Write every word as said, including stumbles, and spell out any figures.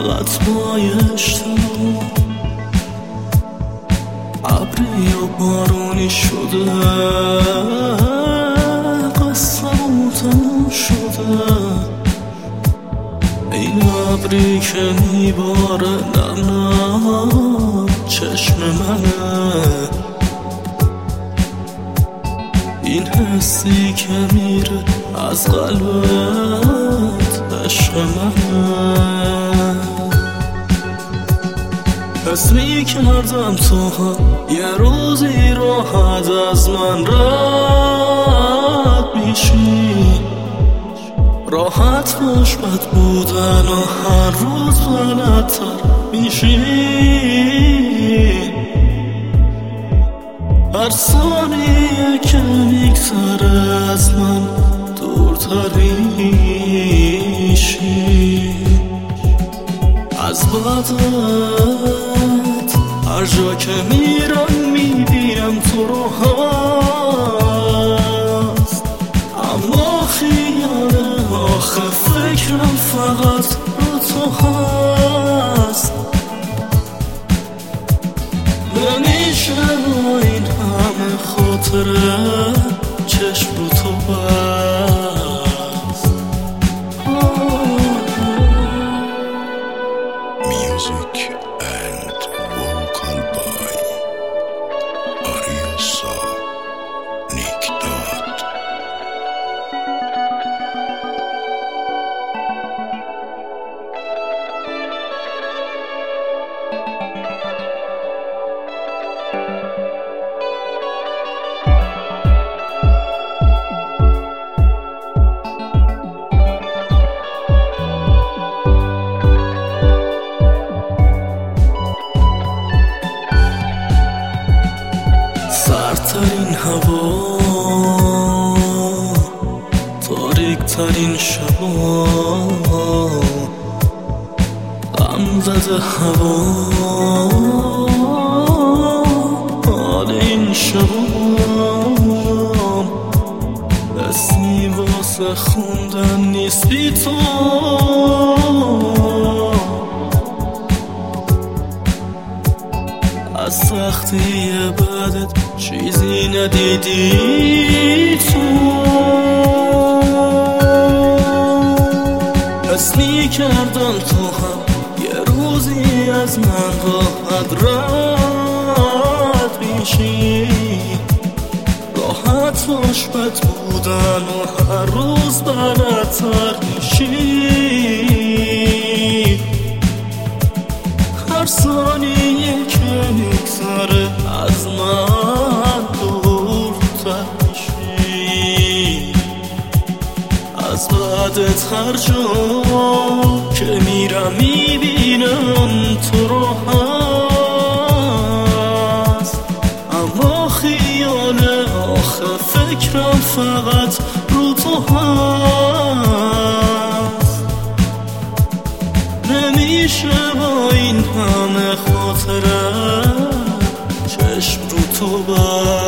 فقط بایشتم ابری و بارونی شده قصه تموم شده این ابری که میباره نم نم چشم منه این حسی که میره از قلبت عشق منه حس میکردم تو هم یه روزی راحت از من رد میشی راحت باش بد بودن و هر روز بلدتر میشی هر ثانیه که میگذره از من دورتر میشی از بدت هر جا که میرم میبینم تو رو هست اما خیاله آخه فکرم فقط رو تو هست نمیشه با این همه خاطره چشم رو تو بست Music and vocal by Ariosa Nikdad. سردترین هوا تاریکترین شبا غم زده هوا حال این شبا اسمی واسه خوندن نیست بی تو از سختی بدت چیزی ندیدی تو حس میکردم تو هم یه روزی از من راحت رد میشی راحت باش بد بودن و هر روز بلدتر میشی هر ثانیه که میگذره از من دورتر میشی از بعدت هر جا که میرم میبینم تو رو هست اما خیاله آخه فکرم فقط رو تو هست نمیشه با این همه خاطره چشم رو تو بست